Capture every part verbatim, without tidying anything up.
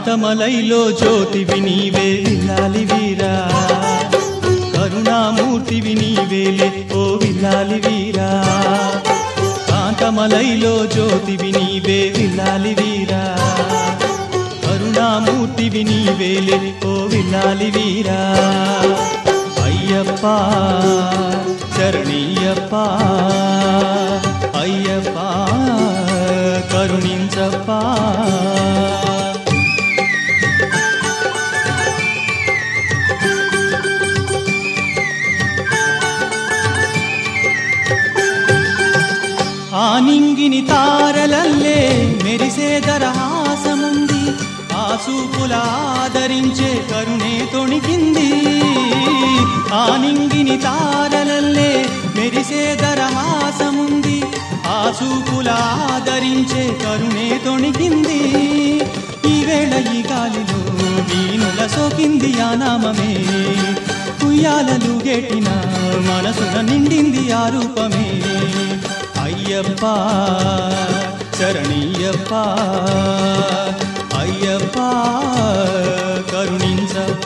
కాంతమలైలో జ్యోతివి నీవే విల్లాలి వీరా, కరుణామూర్తివి నీవేలే ఓ విల్లాలి వీరా. కాంతమలైలో జ్యోతివి నీవే విల్లాలి వీరా, కరుణామూర్తివి నీవేలే ఓ విల్లాలి వీరా. అయ్యప్ప శరణీయప్ప, అయ్యప్ప కరుణించప్ప. ఆనింగిని తారలల్లే మెరిసే దరహాసముంది, ఆ చూపులాదరించే కరుణే తొణికింది. ఆనింగిని తారలల్లే మెరిసే దరహాసముంది, ఆ చూపులాదరించే కరుణే తొణికింది. ఈవేళ ఈ గాలిలో వీణుల సోకింది ఆ నామమే, ఉయ్యాలలు గెట్టిన మనసున నిండింది ఆ రూపమే. అయ్యప్ప శరణీయప్ప, అయ్యప్ప కరుణించప్ప.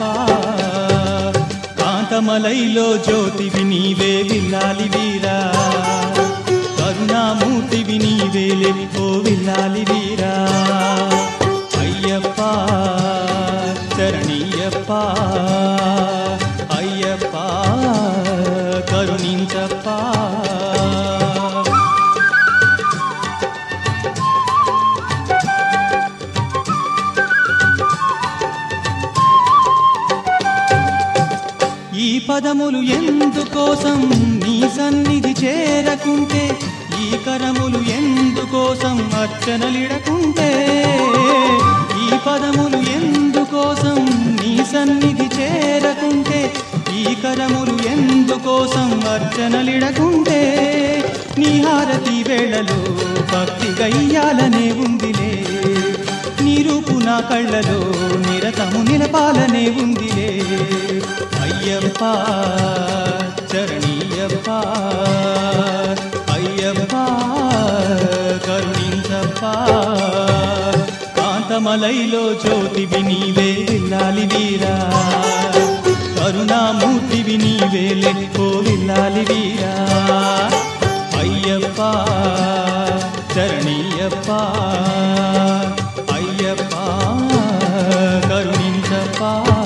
కాంతమలైలో జ్యోతివి నీవే విల్లాలి వీరా, కరుణామూర్తివి నీవేలే ఓ విల్లాలి వీరా. అయ్యప్ప శరణీయప్ప, అయ్యప్ప కరుణించప్ప. ఈ పదములు ఎందుకోసం నీ సన్నిధి చేరకుంటే, ఈ కరములు ఎందుకోసం అర్చనలిడకుంటే. ఈ పదములు ఎందుకోసం నీ సన్నిధి చేరకుంటే, ఈ కరములు ఎందుకోసం అర్చనలిడకుంటే. నీ హారతి వేళలో భక్తి గయ్యాలనే ఉందిలే, నీ రూపు నా కళ్ళలో నిరతము నిలపాలనే ఉందిలే. అయ్యప్ప శరణీయప్ప, అయ్యప్ప కరుణించప్ప. కాంతమలైలో జ్యోతివి నీవే విల్లాలి వీరా, కరుణామూర్తివి నీవేలే ఓ విల్లాలి వీరా. అయ్యప్ప శరణీయప్ప, అయ్యప్ప కరుణించప్ప.